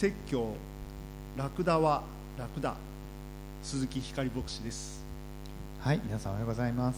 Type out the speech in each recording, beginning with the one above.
説教ラクダはラクダ、鈴木光牧師です。 はい、皆さんおはようございます。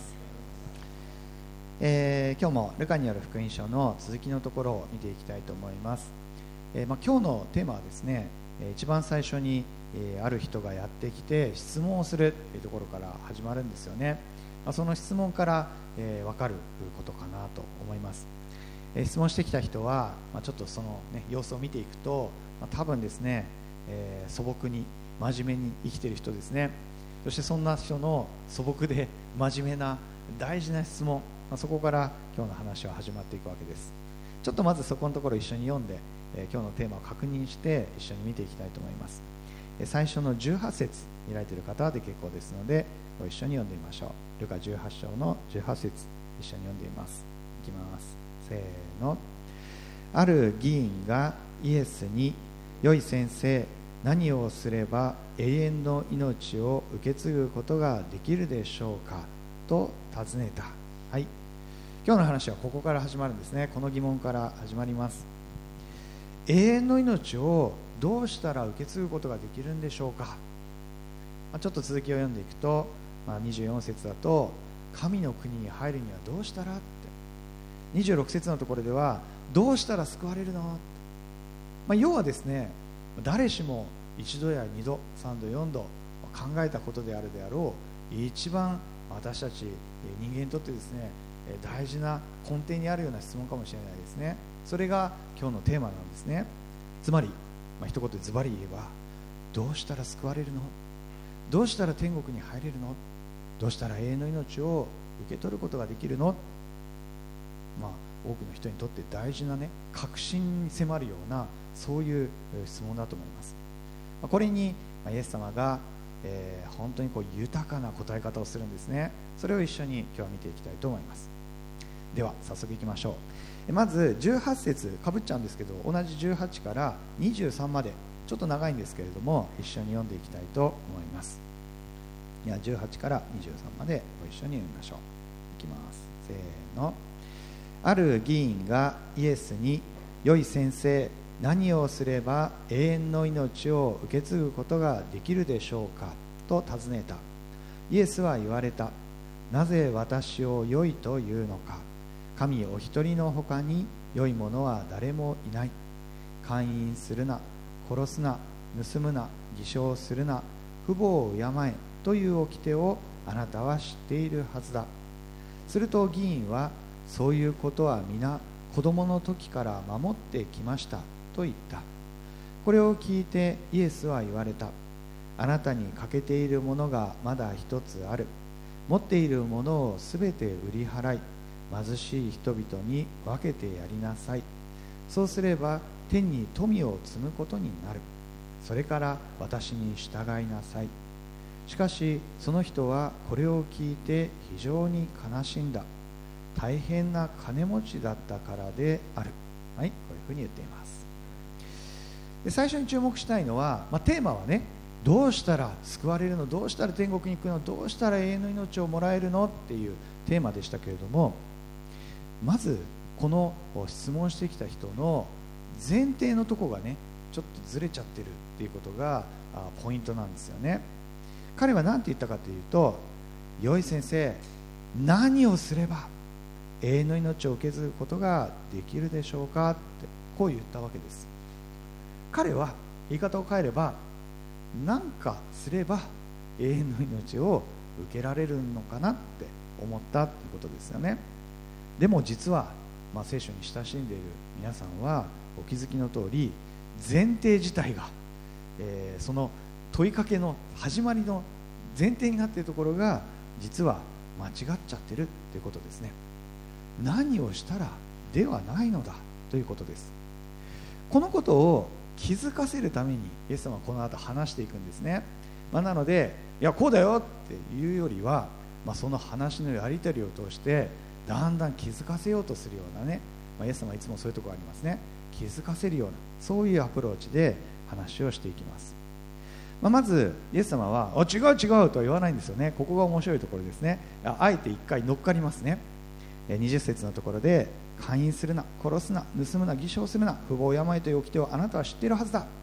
今日もルカによる福音書の続きのところを見ていきたいと思います。今日のテーマはですね、一番最初に、ある人がやってきて質問をするというところから始まるんですよね。その質問から、分かることかなと思います。質問してきた人は、ちょっとその、様子を見ていくと、多分ですね、素朴に真面目に生きている人ですね。そしてそんな人の素朴で真面目な大事な質問、そこから今日の話は始まっていくわけです。ちょっとまずそこのところ一緒に読んで、今日のテーマを確認して一緒に見ていきたいと思います。最初の18節開いている方で結構ですのでご一緒に読んでみましょう。ルカ18章の18節一緒に読んでみます。いきます。せーの。ある議員がイエスに、良い先生、何をすれば永遠の命を受け継ぐことができるでしょうかと尋ねた。はい、今日の話はここから始まるんですね。この疑問から始まります。永遠の命をどうしたら受け継ぐことができるんでしょうか。ちょっと続きを読んでいくと、24節だと、神の国に入るにはどうしたらって、26節のところではどうしたら救われるの、要はですね、誰しも一度や二度、三度、四度考えたことであるであろう、一番私たち人間にとってですね、大事な根底にあるような質問かもしれないですね。それが今日のテーマなんですね。つまり、一言でズバリ言えば、どうしたら救われるの、どうしたら天国に入れるの、どうしたら永遠の命を受け取ることができるの。多くの人にとって大事な確信に迫るような、そういう質問だと思います。これにイエス様が、本当に豊かな答え方をするんですね。それを一緒に今日は見ていきたいと思います。では早速いきましょう。まず18節かぶっちゃうんですけど、同じ18から23までちょっと長いんですけれども、一緒に読んでいきたいと思います。では18から23までご一緒に読みましょう。いきます。せーの。ある議員がイエスに、良い先生、何をすれば永遠の命を受け継ぐことができるでしょうかと尋ねた。イエスは言われた。なぜ私を良いというのか。神お一人のほかに良いものは誰もいない。姦淫するな、殺すな、盗むな、偽証するな、父母を敬えという掟をあなたは知っているはずだ。すると議員は、そういうことは皆子供の時から守ってきましたと言った。これを聞いてイエスは言われた。あなたに欠けているものがまだ一つある。持っているものをすべて売り払い、貧しい人々に分けてやりなさい。そうすれば天に富を積むことになる。それから私に従いなさい。しかしその人はこれを聞いて非常に悲しんだ。大変な金持ちだったからである。はい、こういうふうに言っています。で、最初に注目したいのは、テーマはね、どうしたら救われるの、どうしたら天国に行くの、どうしたら永遠の命をもらえるのっていうテーマでしたけれども、まずこの質問してきた人の前提のところがね、ちょっとずれちゃってるっていうことがポイントなんですよね。彼は何て言ったかというと、良い先生、何をすれば永遠の命を受け継ぐことができるでしょうかって、こう言ったわけです。彼は言い方を変えれば、何かすれば永遠の命を受けられるのかなって思ったということですよね。でも実は、聖書に親しんでいる皆さんはお気づきの通り、前提自体が、その問いかけの始まりの前提になっているところが実は間違っちゃってるということですね。何をしたらではないのだということです。このことを気づかせるためにイエス様はこの後話していくんですね。なので、いやこうだよっていうよりは、その話のやり取りを通してだんだん気づかせようとするようなね、イエス様はいつもそういうところありますね。気づかせるような、そういうアプローチで話をしていきます。まずイエス様は違う違うとは言わないんですよね。ここが面白いところですね。あえて一回乗っかりますね。20節のところで、姦淫するな、殺すな、盗むな、偽証するな、父母を病という掟をあなたは知っているはずだ。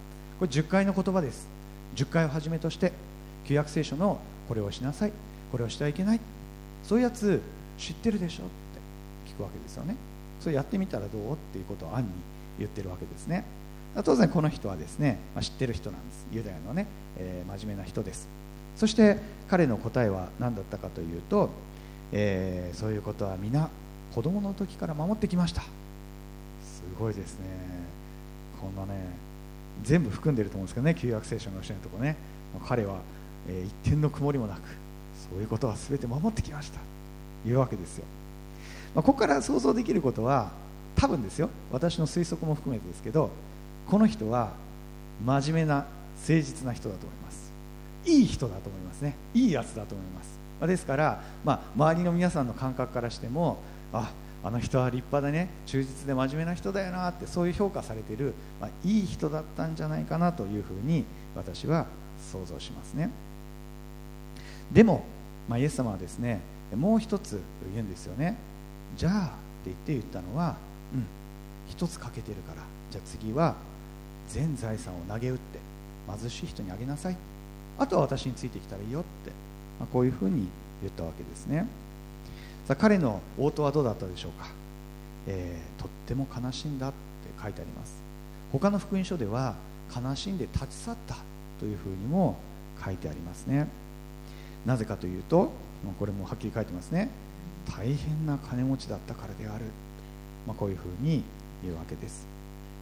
これ10回の言葉です。10回をはじめとして旧約聖書のこれをしなさい、これをしてはいけない、そういうやつ知ってるでしょって聞くわけですよね。それやってみたらどうっていうことを暗に言ってるわけですね。当然この人はですね、知ってる人なんです。ユダヤのね、真面目な人です。そして彼の答えは何だったかというと、そういうことは皆子供の時から守ってきました。すごいですね。こんなね、全部含んでると思うんですけどね、旧約聖書の教えのところね、彼は、一点の曇りもなくそういうことは全て守ってきましたというわけですよ。ここから想像できることは、多分ですよ、私の推測も含めてですけど、この人は真面目な誠実な人だと思います。いい人だと思いますね。いいやつだと思います。ですから、周りの皆さんの感覚からしても、あの人は立派だね、忠実で真面目な人だよなって、そういう評価されている、いい人だったんじゃないかなというふうに私は想像しますね。でも、イエス様はですね、もう一つ言うんですよね。じゃあって言ったのは、一つ欠けてるから、じゃあ次は全財産を投げ打って貧しい人にあげなさい、あとは私についてきたらいいよって、こういうふうに言ったわけですね。さあ、彼の応答はどうだったでしょうか。とっても悲しんだって書いてあります。他の福音書では悲しんで立ち去ったというふうにも書いてありますね。なぜかというと、これもはっきり書いてますね。大変な金持ちだったからである、こういうふうに言うわけです。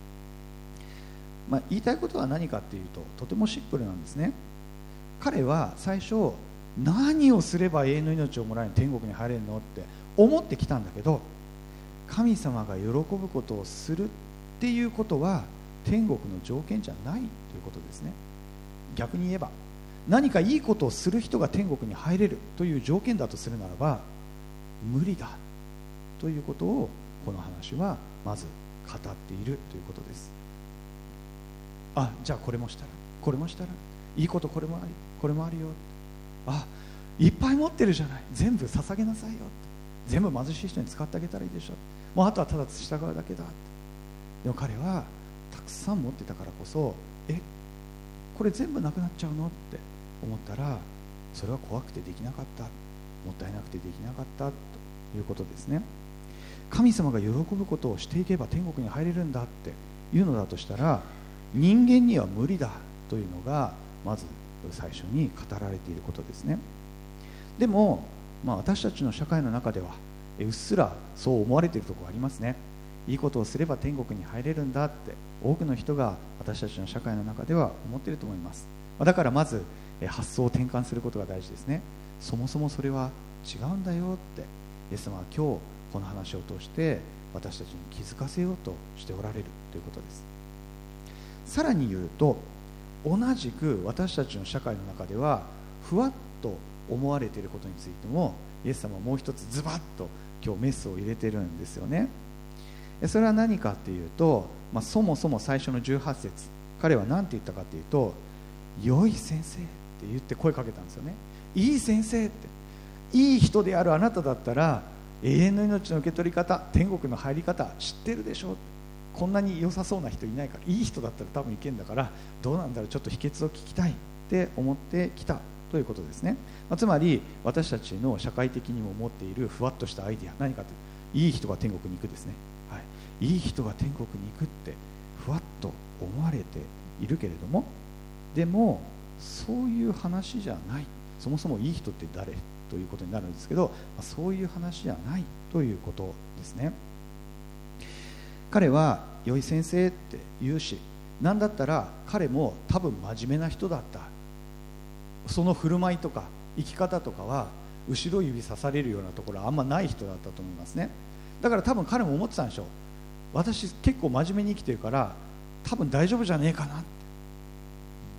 言いたいことは何かっていうと、とてもシンプルなんですね。彼は最初、何をすれば永遠の命をもらい天国に入れるのって思ってきたんだけど、神様が喜ぶことをするっていうことは天国の条件じゃないということですね。逆に言えば、何かいいことをする人が天国に入れるという条件だとするならば、無理だということをこの話はまず語っているということです。じゃあこれもしたら、これもしたら、いいことこれもあり、これもあるよ、いっぱい持ってるじゃない、全部捧げなさいよ、全部貧しい人に使ってあげたらいいでしょ、もうあとはただ従うだけだ。でも彼はたくさん持ってたからこそ、これ全部なくなっちゃうのって思ったら、それは怖くてできなかった、もったいなくてできなかったということですね。神様が喜ぶことをしていけば天国に入れるんだっていうのだとしたら、人間には無理だというのがまず最初に語られていることですね。でも、私たちの社会の中ではうっすらそう思われているところがありますね。いいことをすれば天国に入れるんだって多くの人が私たちの社会の中では思っていると思います。だからまず発想を転換することが大事ですね。そもそもそれは違うんだよって、イエス様は今日この話を通して私たちに気づかせようとしておられるということです。さらに言うと、同じく私たちの社会の中ではふわっと思われていることについても、イエス様はもう一つズバッと今日メスを入れてるんですよね。それは何かっていうと、そもそも最初の18節、彼は何て言ったかというと、良い先生って言って声かけたんですよね。いい先生って、いい人であるあなただったら永遠の命の受け取り方、天国の入り方知ってるでしょ、こんなに良さそうな人いないから、いい人だったら多分いけんだから、どうなんだろう、ちょっと秘訣を聞きたいって思ってきたということですね。つまり私たちの社会的にも持っているふわっとしたアイデア、何かというと、いい人が天国に行くですね、いい人が天国に行くってふわっと思われているけれども、でもそういう話じゃない、そもそもいい人って誰ということになるんですけど、そういう話じゃないということですね。彼は良い先生って言うし、なんだったら彼も多分真面目な人だった。その振る舞いとか生き方とかは後ろ指さされるようなところはあんまない人だったと思いますね。だから多分彼も思ってたんでしょう。私結構真面目に生きてるから多分大丈夫じゃねえかなって。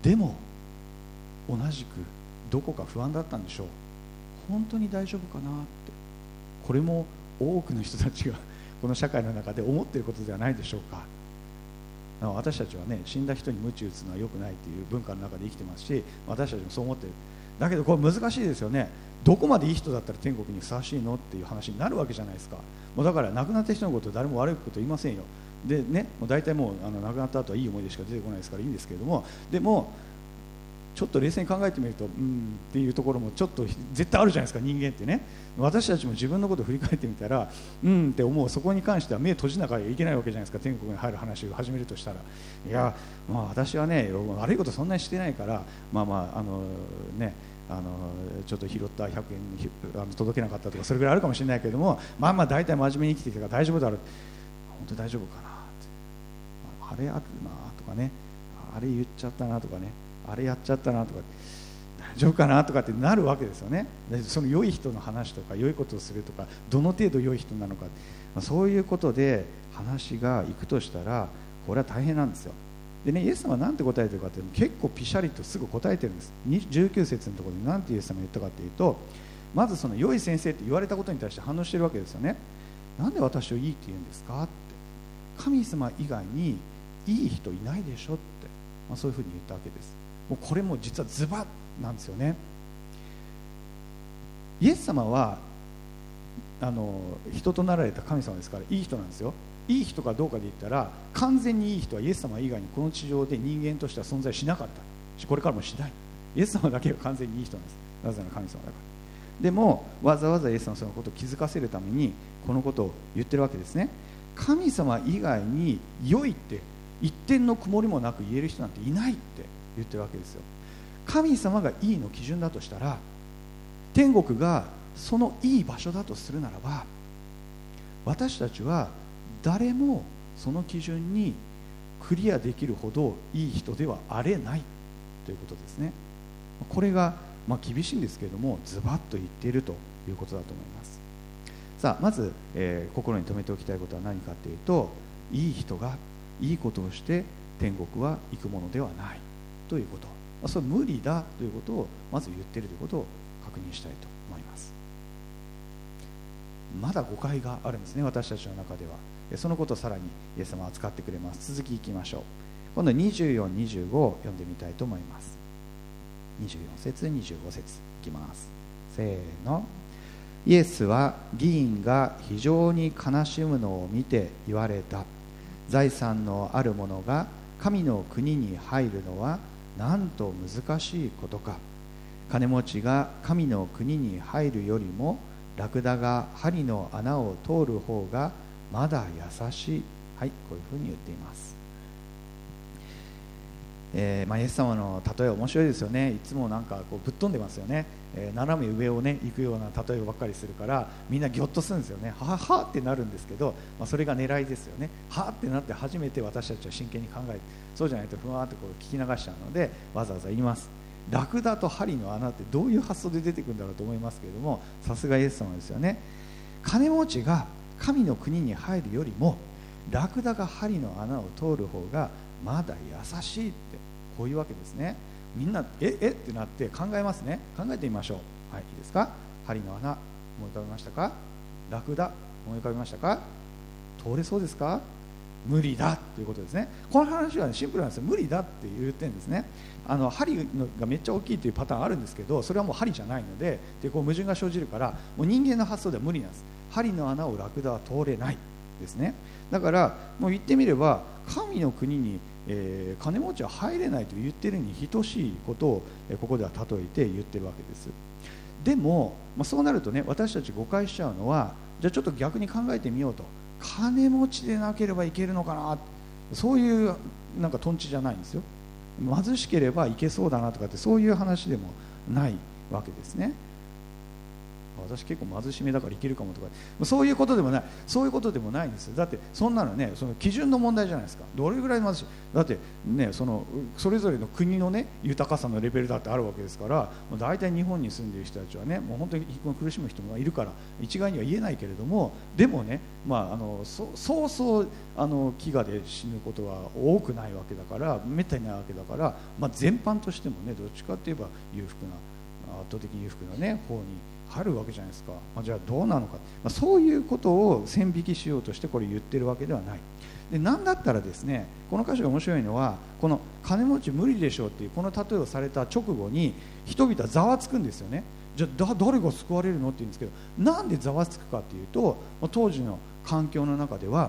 でも同じくどこか不安だったんでしょう。本当に大丈夫かなって。これも多くの人たちがこの社会の中で思っていることではないでしょうか。私たちはね、死んだ人に鞭打つのは良くないという文化の中で生きてますし、私たちもそう思ってる。だけどこれ難しいですよね。どこまでいい人だったら天国にふさわしいのっていう話になるわけじゃないですか。もうだから亡くなった人のこと誰も悪いこと言いませんよ。 でね、もう大体もう亡くなった後はいい思い出しか出てこないですからいいんですけれども、でもちょっと冷静に考えてみるとっていうところもちょっと絶対あるじゃないですか、人間ってね。私たちも自分のことを振り返ってみたらって思う。そこに関しては目閉じなきゃいけないわけじゃないですか。天国に入る話を始めるとしたら、いや私はね悪いことそんなにしてないから、ちょっと拾った100円届けなかったとかそれぐらいあるかもしれないけれども、大体真面目に生きてきたから大丈夫だろう、本当に大丈夫かなって、あれあるなとかね、あれ言っちゃったなとかね、あれやっちゃったなとか、大丈夫かなとかってなるわけですよね。でその良い人の話とか良いことをするとか、どの程度良い人なのか、そういうことで話がいくとしたらこれは大変なんですよ。でね、イエス様は何て答えてるかというと結構ピシャリとすぐ答えてるんです。19節のところで何てイエス様が言ったかというと、まずその良い先生って言われたことに対して反応してるわけですよね。なんで私をいいって言うんですかって、神様以外にいい人いないでしょって、そういうふうに言ったわけです。もうこれも実はズバッなんですよね。イエス様は人となられた神様ですからいい人なんですよ。いい人かどうかで言ったら完全にいい人はイエス様以外にこの地上で人間としては存在しなかったし、これからもしない。イエス様だけが完全にいい人なんです。なぜなら神様だから。でもわざわざイエス様はそのことを気づかせるためにこのことを言ってるわけですね。神様以外に良いって一点の曇りもなく言える人なんていないって言ってるわけですよ。神様がいいの基準だとしたら、天国がそのいい場所だとするならば、私たちは誰もその基準にクリアできるほどいい人ではあれないということですね。これが厳しいんですけれどもズバッと言っているということだと思います。さあまず、心に留めておきたいことは何かというと、いい人がいいことをして天国は行くものではないということ、それは無理だということをまず言っているということを確認したいと思います。まだ誤解があるんですね、私たちの中では。そのことをさらにイエス様は扱ってくれます。続きいきましょう。今度24、25を読んでみたいと思います。24節、25節いきます。せーの。イエスは議員が非常に悲しむのを見て言われた。財産のある者が神の国に入るのはなんと難しいことか。金持ちが神の国に入るよりもラクダが針の穴を通る方がまだ優しい。はい、こういうふうに言っています。イエス様の例え面白いですよね。いつもなんかこうぶっ飛んでますよね。斜め上をね行くような例えばっかりするからみんなギョッとするんですよね。ははってなるんですけど、それが狙いですよね。はってなって初めて私たちは真剣に考えて、そうじゃないとふわーってこう聞き流しちゃうのでわざわざ言います。ラクダと針の穴ってどういう発想で出てくるんだろうと思いますけれども、さすがイエス様ですよね。金持ちが神の国に入るよりもラクダが針の穴を通る方がまだ優しいって、こういうわけですね。みんなってなって考えますね。考えてみましょう。はい、いいですか。針の穴思い浮かべましたか。ラクダ思い浮かべましたか。通れそうですか。無理だということですね。この話は、シンプルなんですよ。無理だって言ってるんですね。針がめっちゃ大きいというパターンあるんですけど、それはもう針じゃないので、こう矛盾が生じるから、もう人間の発想では無理なんです。針の穴をラクダは通れないですね。だからもう言ってみれば神の国に、金持ちは入れないと言っているに等しいことを、ここでは例えて言ってるわけです。でも、そうなるとね、私たち誤解しちゃうのは、じゃあちょっと逆に考えてみようと、金持ちでなければいけるのかな、そういうなんかトンチじゃないんですよ。貧しければいけそうだなとかって、そういう話でもないわけですね。私結構貧しめだからいけるかもとか、そういうことでもない、そういうことでもないんですよ。だってそんなのね、その基準の問題じゃないですか。どれぐらい貧しいだってね、それぞれの国のね豊かさのレベルだってあるわけですから、大体日本に住んでいる人たちはね、もう本当に苦しむ人もいるから一概には言えないけれども、でもね、そうそう飢餓で死ぬことは多くないわけだから、めったにないわけだから、全般としてもね、どっちかといえば圧倒的に裕福なね方にあるわけじゃないですか。じゃあどうなのか、そういうことを線引きしようとしてこれ言ってるわけではない。で、なんだったらですね、この箇所が面白いのは、この金持ち無理でしょうっていうこの例えをされた直後に人々はざわつくんですよね。じゃあ誰が救われるのって言うんですけど、なんでざわつくかっていうと、当時の環境の中では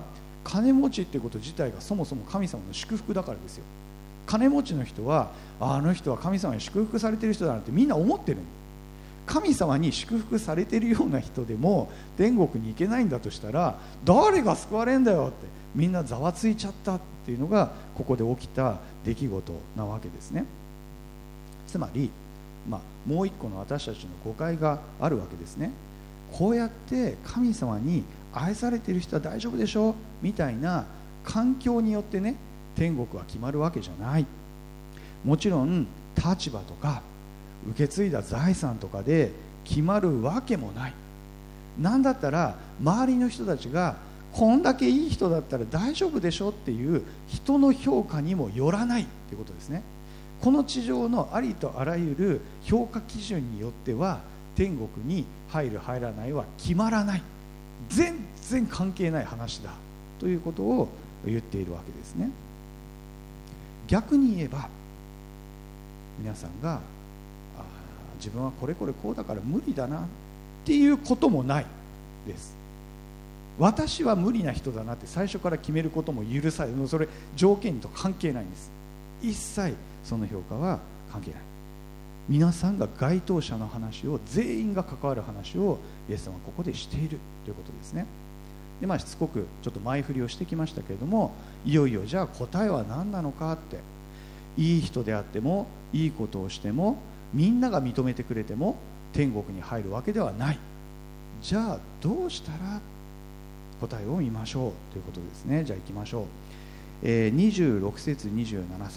金持ちってこと自体がそもそも神様の祝福だからですよ。金持ちの人はあの人は神様に祝福されている人だなんてみんな思ってるの。神様に祝福されているような人でも天国に行けないんだとしたら、誰が救われんだよってみんなざわついちゃったっていうのがここで起きた出来事なわけですね。つまり、もう一個の私たちの誤解があるわけですね。こうやって神様に愛されている人は大丈夫でしょみたいな環境によってね、天国は決まるわけじゃない。もちろん立場とか受け継いだ財産とかで決まるわけもない。なんだったら周りの人たちがこんだけいい人だったら大丈夫でしょっていう人の評価にもよらないっていうことですね。この地上のありとあらゆる評価基準によっては天国に入る入らないは決まらない。全然関係ない話だということを言っているわけですね。逆に言えば皆さんが自分はこれこれこうだから無理だなっていうこともないです。私は無理な人だなって最初から決めることも許される。それ条件と関係ないんです。一切その評価は関係ない。皆さんが該当者の話を、全員が関わる話をイエス様はここでしているということですね。で、しつこくちょっと前振りをしてきましたけれども、いよいよじゃあ答えは何なのかって、いい人であってもいいことをしてもみんなが認めてくれても天国に入るわけではない。じゃあどうしたら答えを見ましょうということですね。じゃあ行きましょう。26節27節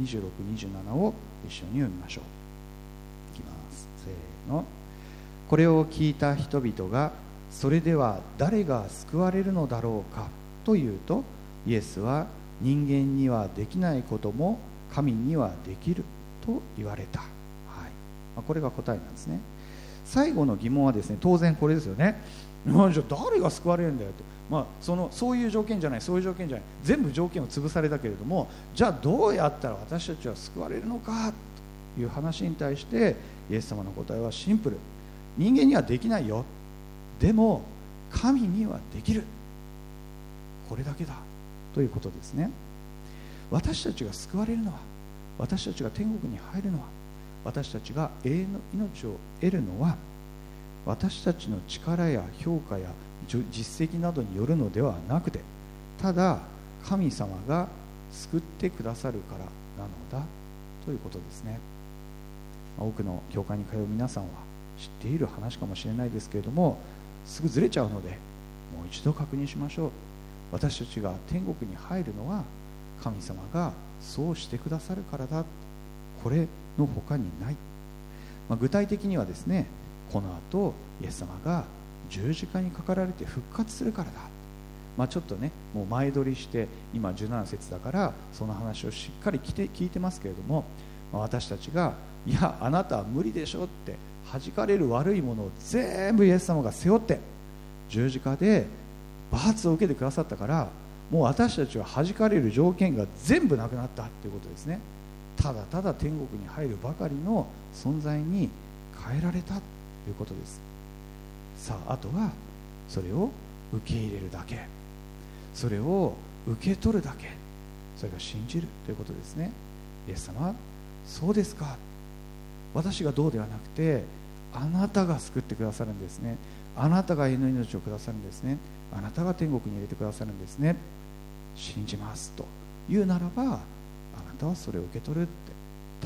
26、27を一緒に読みましょう。いきます。せーの。これを聞いた人々が、それでは誰が救われるのだろうかというと、イエスは人間にはできないことも神にはできると言われた。これが答えなんですね。最後の疑問はですね、当然これですよね。じゃあ誰が救われるんだよって、そういう条件じゃない、そういう条件じゃない、全部条件を潰されたけれども、じゃあどうやったら私たちは救われるのかという話に対してイエス様の答えはシンプル。人間にはできないよ、でも神にはできる、これだけだということですね。私たちが救われるのは、私たちが天国に入るのは、私たちが永遠の命を得るのは、私たちの力や評価や実績などによるのではなくて、ただ神様が救ってくださるからなのだということですね。多くの教会に通う皆さんは知っている話かもしれないですけれども、すぐずれちゃうのでもう一度確認しましょう。私たちが天国に入るのは神様がそうしてくださるからだ、これの他にない。具体的にはですね、この後イエス様が十字架にかかられて復活するからだ。ちょっとね、もう前取りして今17節だからその話をしっかり聞いてますけれども、私たちがいやあなたは無理でしょって弾かれる悪いものを全部イエス様が背負って十字架で罰を受けてくださったから、もう私たちは弾かれる条件が全部なくなったということですね。ただただ天国に入るばかりの存在に変えられたということです。さあ、あとはそれを受け入れるだけ、それを受け取るだけ、それが信じるということですね。イエス様、そうですか、私がどうではなくてあなたが救ってくださるんですね。あなたが永遠の命をくださるんですね。あなたが天国に入れてくださるんですね。信じますというならば、あなたはそれを受け取るって、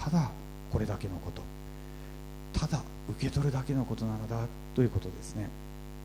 ただこれだけのこと、ただ受け取るだけのことなのだということですね。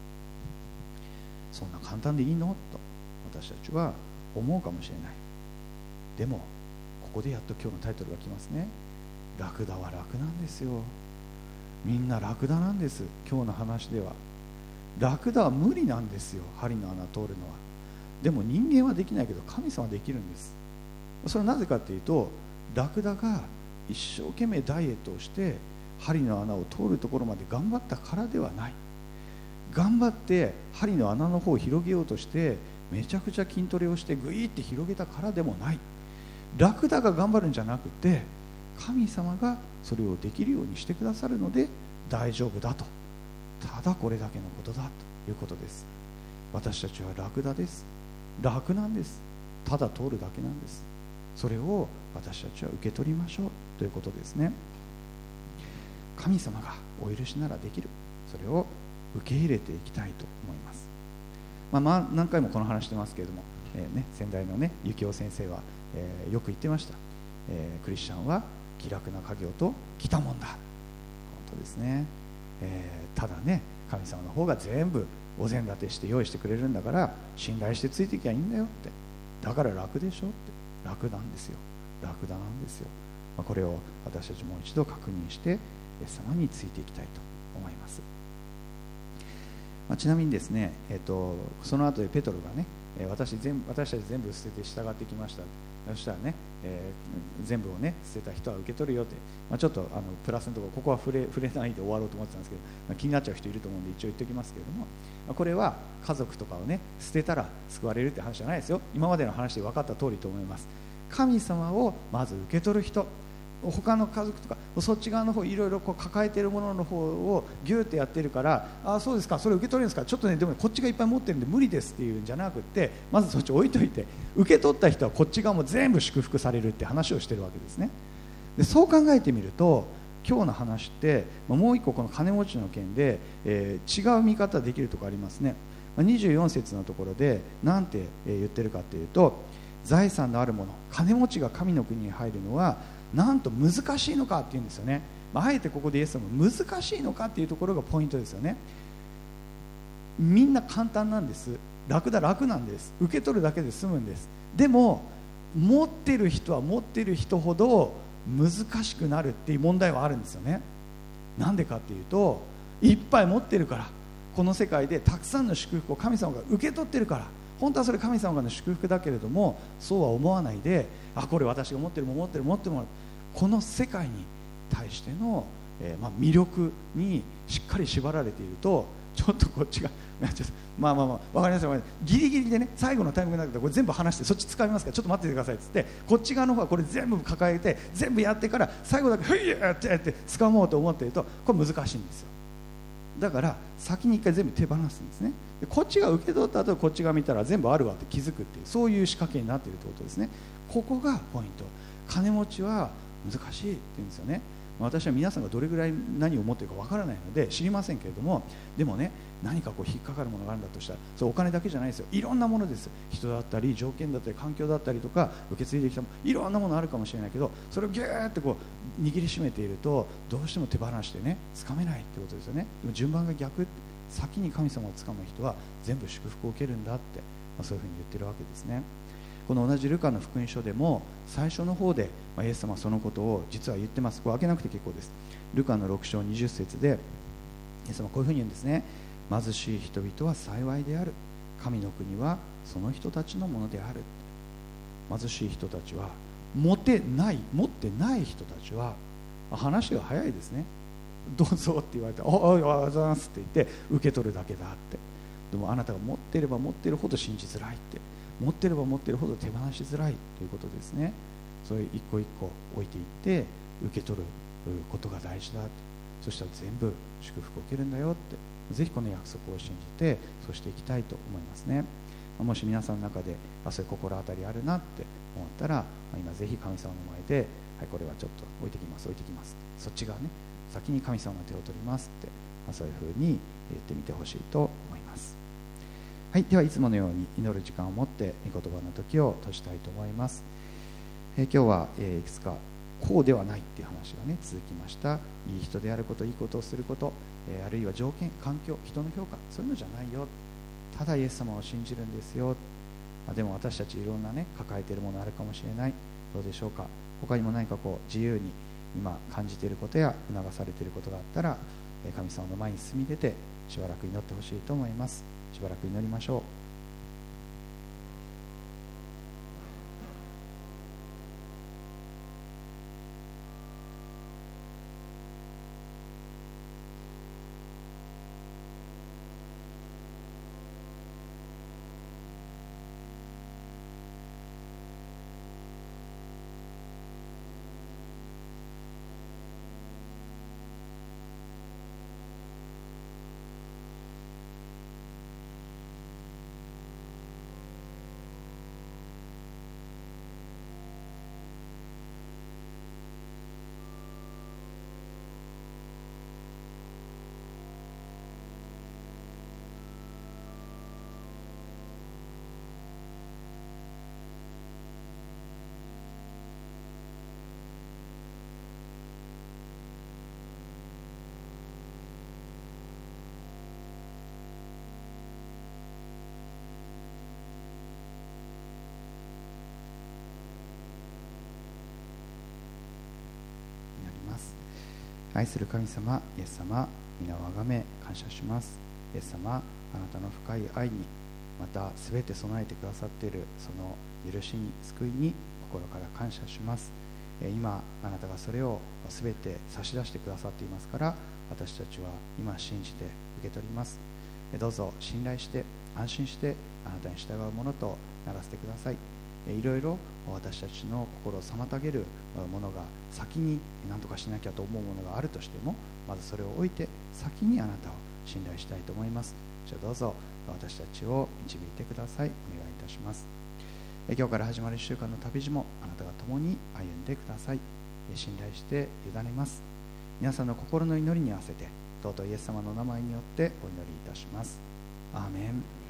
そんな簡単でいいのと私たちは思うかもしれない。でもここでやっと今日のタイトルが来ますね。ラクダは楽なんですよ。みんなラクダなんです。今日の話ではラクダは無理なんですよ、針の穴通るのは。でも人間はできないけど神様はできるんです。それはなぜかというと、ラクダが一生懸命ダイエットをして針の穴を通るところまで頑張ったからではない。頑張って針の穴の方を広げようとしてめちゃくちゃ筋トレをしてグイーって広げたからでもない。ラクダが頑張るんじゃなくて、神様がそれをできるようにしてくださるので大丈夫だと、ただこれだけのことだということです。私たちはラクダです。 楽なんです。ただ通るだけなんです。それを私たちは受け取りましょうということですね。神様がお許しならできる、それを受け入れていきたいと思います。何回もこの話してますけれども、先代の幸男先生は、よく言ってました。クリスチャンは気楽な家業と来たもんだ。本当ですね。ただね、神様の方が全部お膳立てして用意してくれるんだから信頼してついていきゃいいんだよって、だから楽でしょって。楽なんですよ。ラクダなんですよ。これを私たちもう一度確認してイエス様についていきたいと思います。ちなみにですね、その後でペトロがね、私たち全部捨てて従ってきました。そしたらね、全部をね捨てた人は受け取るよって、ちょっとプラスのところ、ここは触れないで終わろうと思ってたんですけど、気になっちゃう人いると思うんで一応言っておきますけれども、これは家族とかをね捨てたら救われるって話じゃないですよ。今までの話で分かった通りと思います。神様をまず受け取る人、他の家族とかそっち側の方いろいろ抱えているものの方をギューってやってるから、ああそうですか、それ受け取れるんですか、ちょっとねでもこっちがいっぱい持ってるんで無理ですっていうんじゃなくって、まずそっち置いといて、受け取った人はこっち側も全部祝福されるって話をしてるわけですね。でそう考えてみると今日の話ってもう一個この金持ちの件で、違う見方できるところありますね。24節のところで何て言ってるかというと、財産のあるもの、金持ちが神の国に入るのはなんと難しいのかっていうんですよね。あえてここでイエス様難しいのかっていうところがポイントですよね。みんな簡単なんです。楽なんです。受け取るだけで済むんです。でも持ってる人は持ってる人ほど難しくなるっていう問題はあるんですよね。なんでかっていうと、いっぱい持ってるから、この世界でたくさんの祝福を神様が受け取ってるから、本当はそれ神様の祝福だけれどもそうは思わないで、これ私が持ってるも持ってるこの世界に対しての、魅力にしっかり縛られていると、ちょっとこっちが分かりますよ。ギリギリでね、最後のタイミングになったらこれ全部離してそっち使いますからちょっと待っててくださいっつって、こっち側の方はこれ全部抱えて全部やってから最後だけふいやって掴もうと思っていると、これ難しいんですよ。だから先に一回全部手放すんですね。でこっちが受け取った後こっちが見たら全部あるわって気づくっていう、そういう仕掛けになっているということですね。ここがポイント。金持ちは難しいって言うんですよね。私は皆さんがどれぐらい何を持っているかわからないので知りませんけれども、でもね、何か引っかかるものがあるんだとしたら、それお金だけじゃないですよ。いろんなものです。人だったり条件だったり環境だったりとか、受け継いできたいろんなものあるかもしれないけど、それをギューって握りしめているとどうしても手放してね掴めないってことですよね。でも順番が逆、先に神様を掴む人は全部祝福を受けるんだって、そういうふうに言ってるわけですね。この同じルカの福音書でも最初の方で、イエス様はそのことを実は言ってます。これ開けなくて結構です。ルカの6章20節でイエス様はこういうふうに言うんですね。貧しい人々は幸いである、神の国はその人たちのものである。貧しい人たちは持ってない人たちは話が早いですね。どうぞって言われて、ありがとうございますって言って受け取るだけだって。でもあなたが持っていれば持っているほど信じづらいって、持っていれば持っているほど手放しづらいということですね。それ一個一個置いていって受け取ることが大事だ。そしたら全部祝福を受けるんだよって、ぜひこの約束を信じてそうしていきたいと思いますね。もし皆さんの中でそういう心当たりあるなって思ったら、今ぜひ神様の前で、はい、これはちょっと置いてきますそっち側ね、先に神様の手を取りますって、そういうふうに言ってみてほしいと思います。はい、ではいつものように祈る時間を持って御言葉の時を閉じたいと思います。今日は、いくつかこうではないっていう話がね続きました。いい人であること、いいことをすること、あるいは条件、環境、人の評価、そういうのじゃないよ、ただイエス様を信じるんですよ。でも私たちいろんなね抱えているものあるかもしれない。どうでしょうか。他にも何か自由に今感じていることや促されていることがあったら、神様の前に進み出てしばらく祈ってほしいと思います。しばらく祈りましょう。 愛する神様、イエス様、皆をあがめ感謝します。イエス様、あなたの深い愛に、またすべて備えてくださっているその許しに、救いに心から感謝します。今あなたがそれをすべて差し出してくださっていますから、私たちは今信じて受け取ります。どうぞ信頼して安心してあなたに従うものとならせてください。いろいろ私たちの心を妨げるものが、先に何とかしなきゃと思うものがあるとしても、まずそれを置いて先にあなたを信頼したいと思います。じゃあどうぞ私たちを導いてください。お願いいたします。今日から始まる1週間の旅路もあなたが共に歩んでください。信頼して委ねます。皆さんの心の祈りに合わせて尊いイエス様の名前によってお祈りいたします。アーメン。